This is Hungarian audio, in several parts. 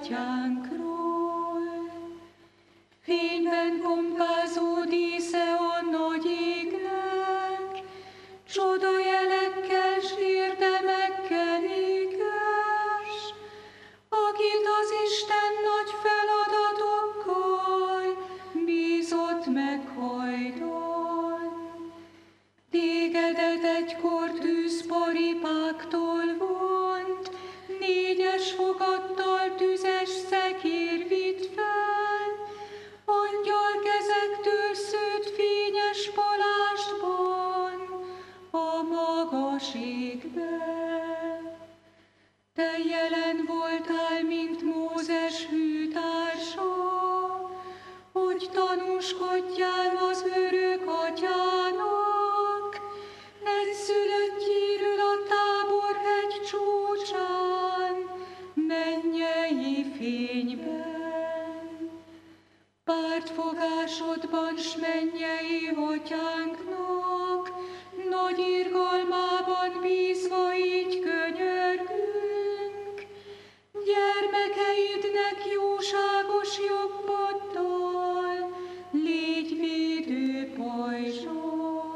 atyánkról. Fényben pompázó dísze a nagy égnek, csodajelekkel s érdemekkel éges, akit az Isten nagy feladatokkal bízott meghajdan. Tégedet egykor tűzparipáktól vont, 4 fogattal tüzes szekér vitt fel, angyalkezektől szőtt fényes palástban a magas égbe. Te jelen voltál, mint Mózes hűtársa, hogy tanúskodjál az örök atyának, egyszülöttjéről a Táborhegy csúcsán, mennyei fényben. Pártfogásodban s mennyei atyánknak, nagy irgalmában bízva így könyörgünk. Gyermekeidnek jóságos jobboddal légy védő pajzsa.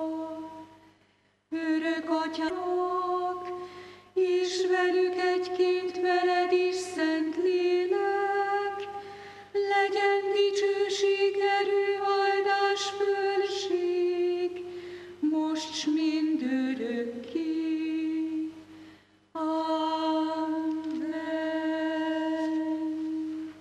Örök atyának, és velük egyként veled is szent lélek, legyen dicsőség, erő, áldás, fölség, most s mindörökké. Amen.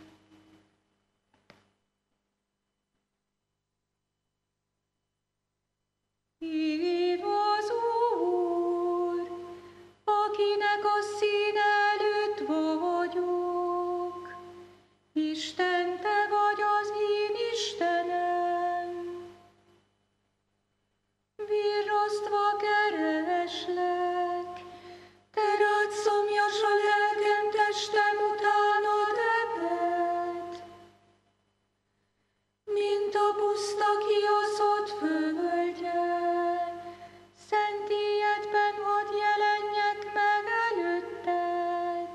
Év az Úr, akinek a színe előtt vagyok. Isten, te vagy az én Istenem. Virrasztva kereslek, te rád szomjas a lelkem, testem utánad ebed. Mint a puszta kiaszott földje, szentélyedben hadd jelenjek meg előtted.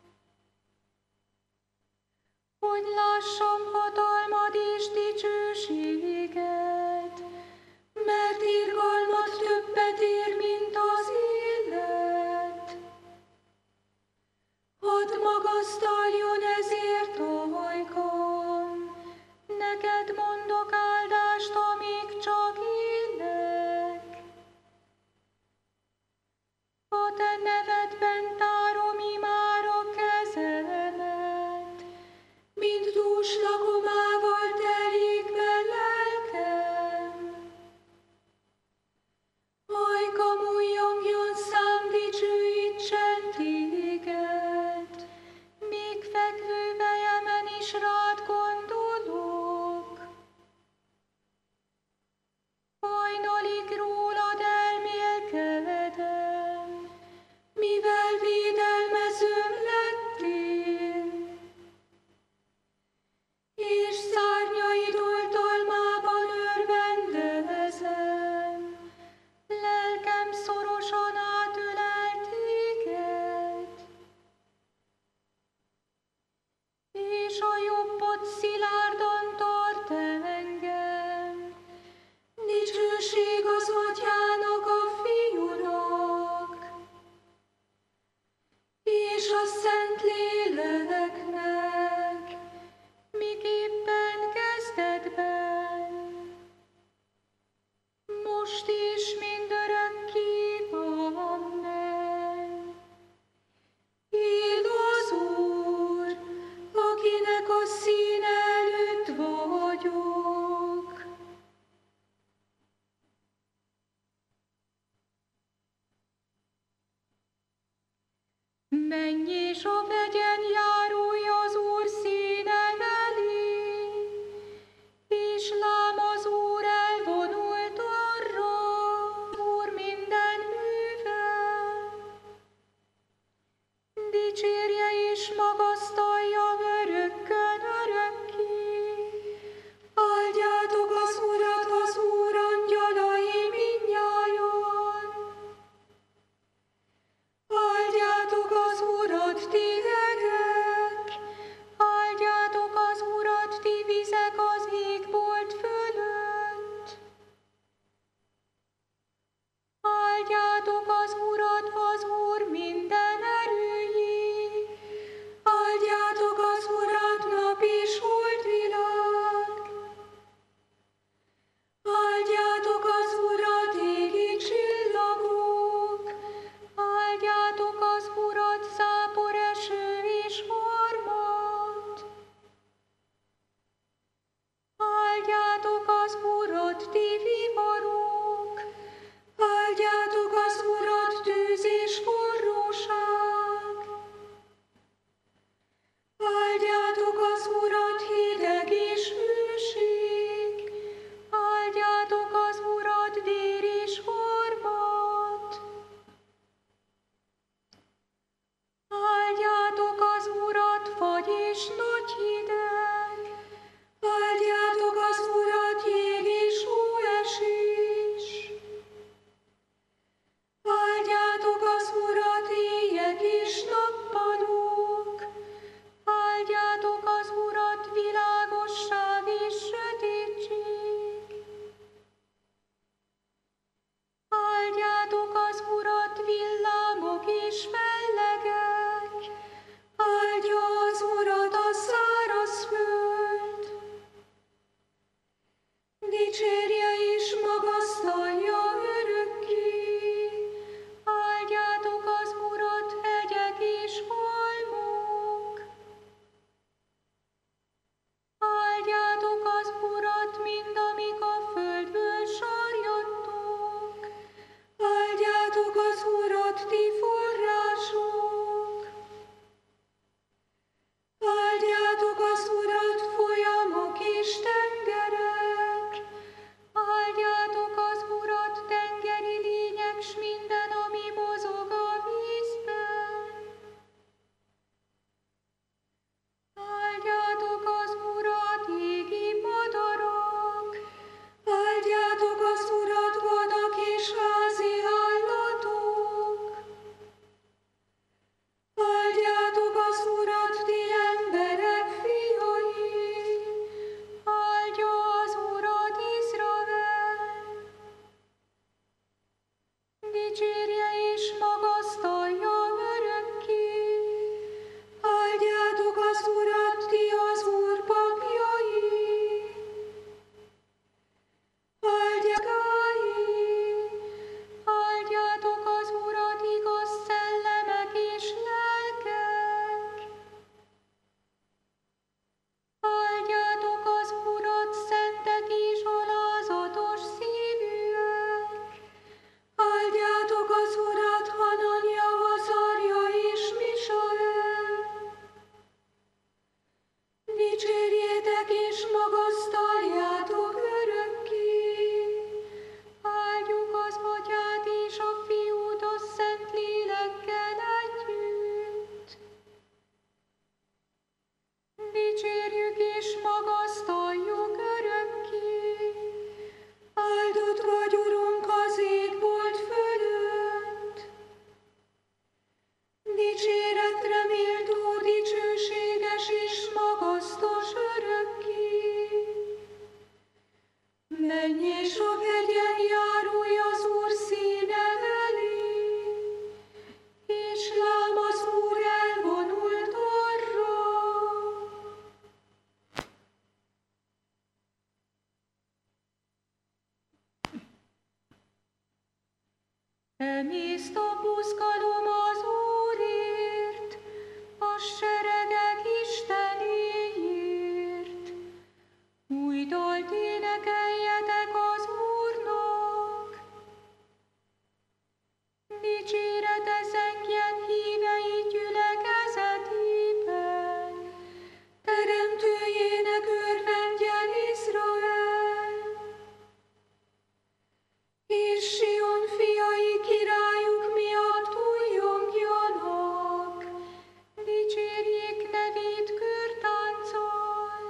Hogy lássam hatalmad és dicsőséged, mert irgalmad többet ér, mint az élet. Hadd magasztaljon ezért ajkam, neked mondok áldást, amíg csak élek. A te nevedben tárom imára kezemet, mint dús lakomával teljék be lelkem. Ajkam újjongjon, szám dicsőítsen téged, míg fekvő fejemen is rád gondolok. Hajnalig rólad elmélkedem, mivel védelmezőm lettél, és szárnyaid oltalmában örvendezem, lelkem szorosan átölel téged, és a jobbod szilárdan tart engem. Dicsőség az atyának, a fiúnak, és a Szent Léleknek, miképpen kezdetben, most is mindörökké. Amen. Él az Úr, akinek a színe előtt vagyok. Menj és a vegyen járulj az Úr színe elé, és lám az Úr elvonult arra, Úr minden műve. Dicsérje és magasztalja örökkön örökké. Áldjátok az Urat, az Úr angyalai mindnyájan. Áldjátok az Urat, ti hegek, magasztaljátok örökké. Áldjuk az Atyát és a Fiút a Szentlélekkel együtt. Dicsérjük és magasztaljuk örökké. Áldott vagy, Urunk, az égbolt fölött. Dicséretre méltó, dicsőséges és magasztos örökké. Menj és a hegyen járulj az Úr színe elé, és lám az Úr elvonult arra. Emészt a buzgalom az Úrért, a seregek Istenéért. Új dalt énekeljetek az Úrnak. Dicsérete zengjen hívei gyülekezetében, Teremtőjének örvendjen Izrael. És Sion fiai királyuk miatt újjongjanak, dicsérjék nevét körtánccal.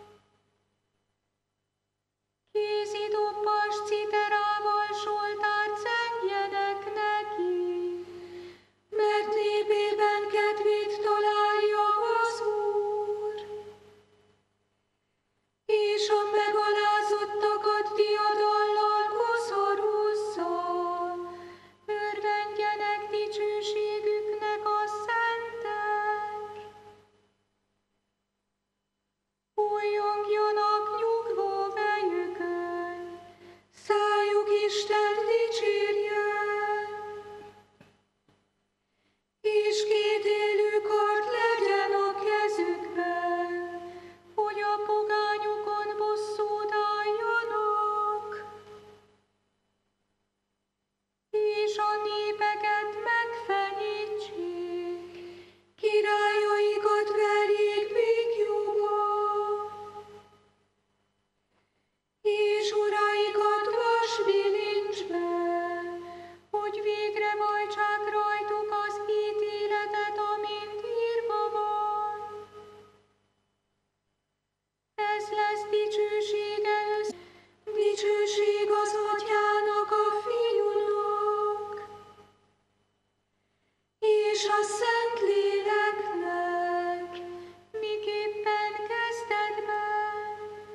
Kézidobbas citerával zsoltárt zengjenek neki, mert népében kedvét találja az Úr. És a megalázottakat diadallal koszorúzza, örvendjenek dicsőségüknek a szentek. Újjongjanak nyugvó fejükön, szájuk Isten dicsérjen. És kétélű kard legyen a kezükben, hogy a pogányokon bosszút álljanak, és a népeket megfenyítsék, királyaikat verjék béklyóba, és uraikat vasbilincsbe, hogy végre vajtsák rajtuk az ítéletet, amint írva van. Ez lesz dicsősége, dicsőség az Atyának, a Fiúnak, és a Szentléleknek, miképpen kezdetben,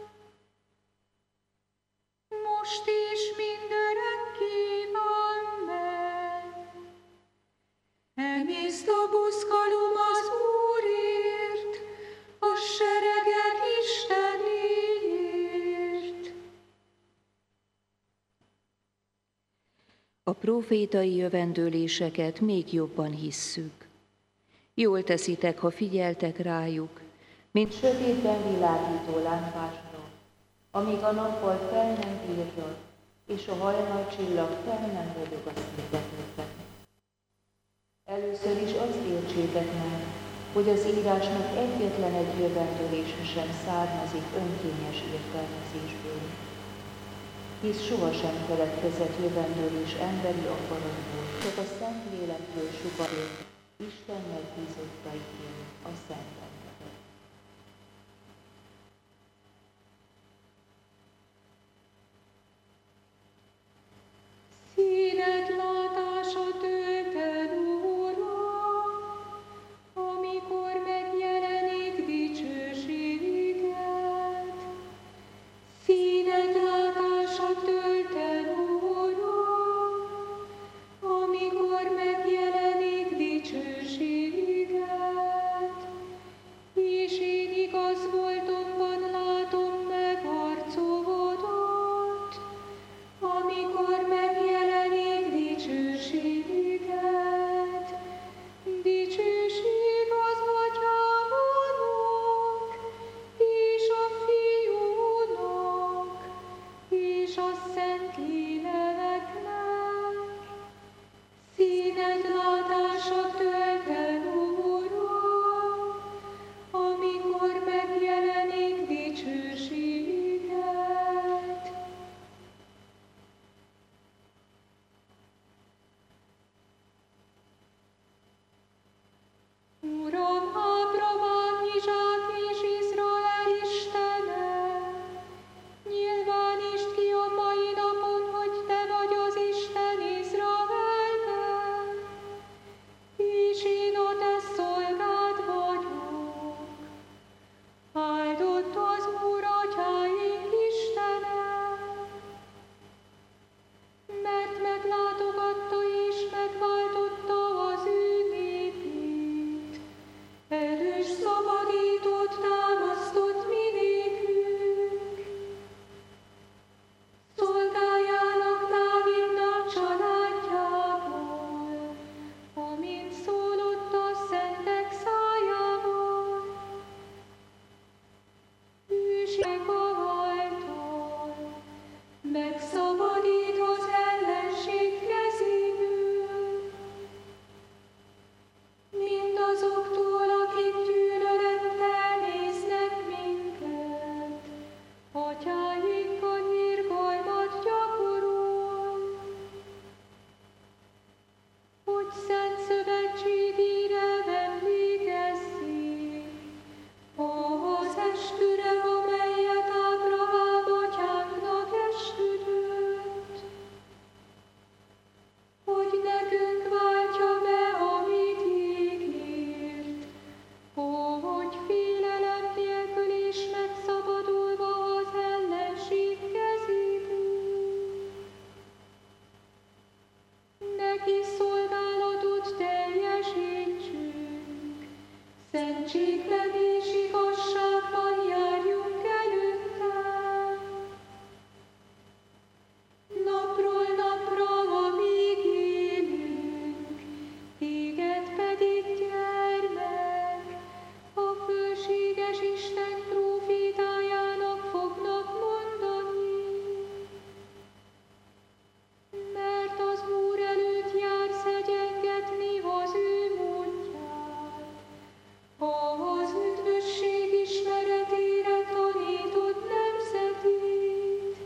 most és mindörökké. Amen. Emészt a buzgalom az Úrért, a seregek Istenéért. A prófétai jövendőléseket még jobban hisszük. Jól teszitek, ha figyeltek rájuk, mint sötétben világító lámpásra, amíg a nappal fel nem virrad, és a hajnalcsillag fel nem ragyog a szívetőkben. Először is azt értsétek meg, hogy az írásnak egyetlen egy jövendőlése sem származik önkényes értelmezésből. Hisz sohasem keletkezett jövendőlés emberi akaratból, csak a Szentlélektől sugatott, Isten megbízottaiként, a szenteknek. Színed látása tölted, Uram, amikor megjelenik dicsőséget. Színed látása tölted, Uram, amikor megjelenik dicsőséget. Szentségben és igazságban járjunk előttem. Napról napra, amíg élünk, téged pedig gyermek, a fölséges Isten prófétájának fognak mondani. Mert az Úr előtt jársz egyengetni az ő módját, az üdvösség ismeretére tanítod nemzetét,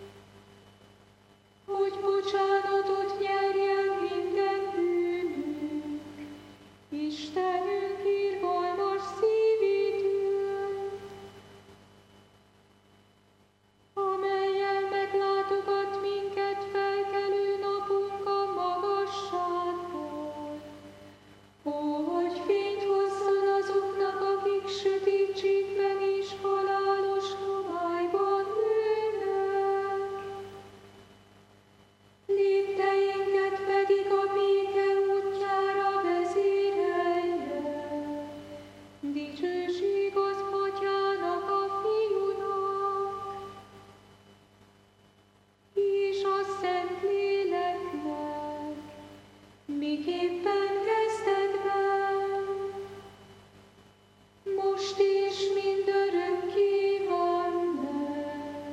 hogy bocsánatot nyerjen minden bűnünk, Istenünk irgalmas szívétől, amellyel meglátogat minket felkelő napunk a magasságból, hogy fényt hozzon azoknak, akik sötétségben és halálos homályban ülnek. Lépteinket pedig a béke útjára vezérelje. Dicsőség az Atyának, a Fiúnak, és a Szentléleknek, miképpen kezdetben, most és mindörökké van meg.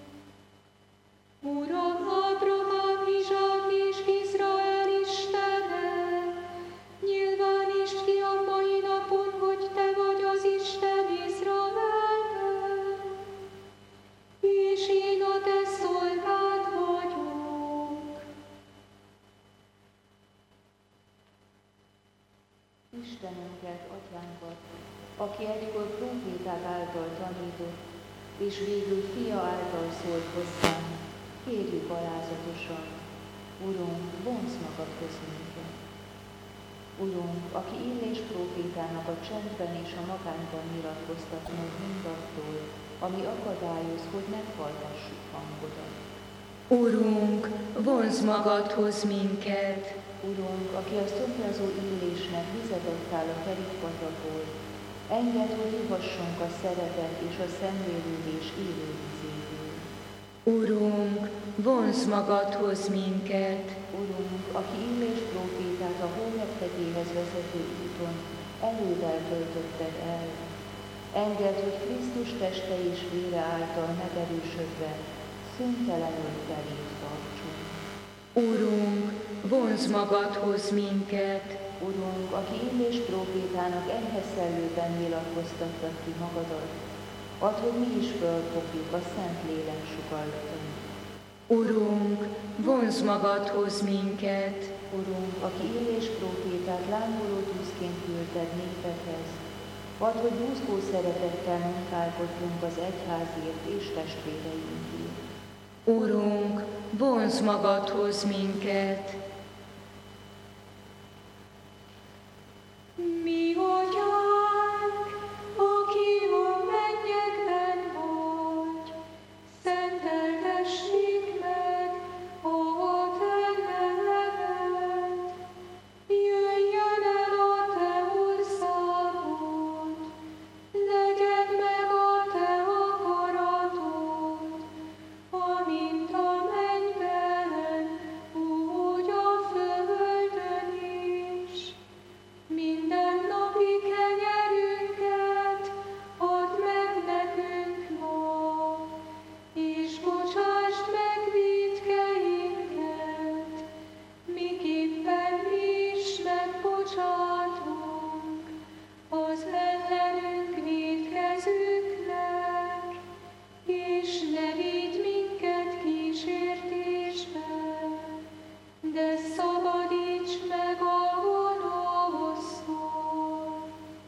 Uram, Ábrahám, Izsák és Izrael Istene, nyilvánítsd ki a mai napon, hogy Te vagy az Isten Izraelben, és én a Te szolgád vagyok. Istenünket, Atyánkat, aki egykor próféták által tanított, és végül Fia által szólt hozzánk, kérjük alázatosan, Urunk, vonzd magadhoz minket. Urunk, aki Illés prófétának a csendben és a magányban nyilatkoztat meg mindattól, ami akadályoz, hogy meghallgassuk hangodat. Urunk, vonzd magadhoz minket. Urunk, aki a szomjazó Illésnek vizet adtál a kerékpatakból, engedd, hogy ihassunk a szeretet és a szemlélődés élő vizéből. Urunk, vonzd magadhoz minket. Urunk, aki Illés prófétát a Hóreb hegyéhez vezető úton elővel töltötted el, engedd, hogy Krisztus teste és vére által megerősödve szüntelenül felét tartsunk. Urunk, vonzd magadhoz minket. Urunk, aki Illés prófétának enyhe szellőben nyilatkoztattad ki magadat, add, hogy mi is fölfogjuk a Szentlélek sugallata. Urunk, vonzd magadhoz minket. Urunk, aki Illés prófétát lángoló tűzként küldted népekhez, add, hogy búzgó szeretettel munkálkodjunk az egyházért és testvéreinkért. Urunk, vonzd magadhoz minket. Mi Atyánk, aki a mennyekben vagy, szenteltessék meg a Te neved. Jöjjön el a Te országod, legyen meg a Te akaratod, amint a mennyben, úgy a földön is. Mindennapi kenyerünket add meg nekünk ma, és bocsásd meg vétkeinket, miképpen mi is megbocsátunk az ellenünk vétkezőknek, és ne vigy minket kísértésbe, de szabadíts meg a gonosztól.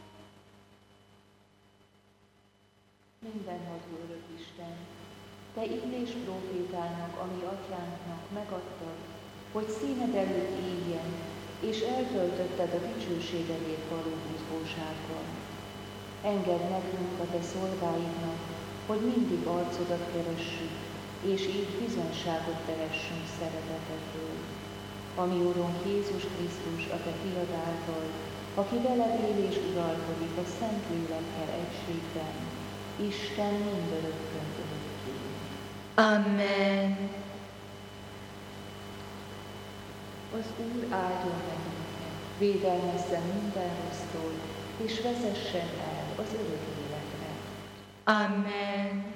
Mindenható örök Isten, Te Illés prófétának, ami Atyánknak megadtad, hogy színed előtt éljen, és eltöltötted a dicsőségedért való buzgósággal. Engedd nekünk, a Te szolgáidnak, hogy mindig arcodat keressük, és így bizonyságot tehessünk szeretetedről. Ami Urunk Jézus Krisztus, a Te Fiad által, aki veled él és uralkodik a Szentlélekkel egységben, Isten mindörökkön örökké. Amen. Az Úr áldjon bennünket, védelmezzen minden rossztól, és vezessen el az örök életre. Amen.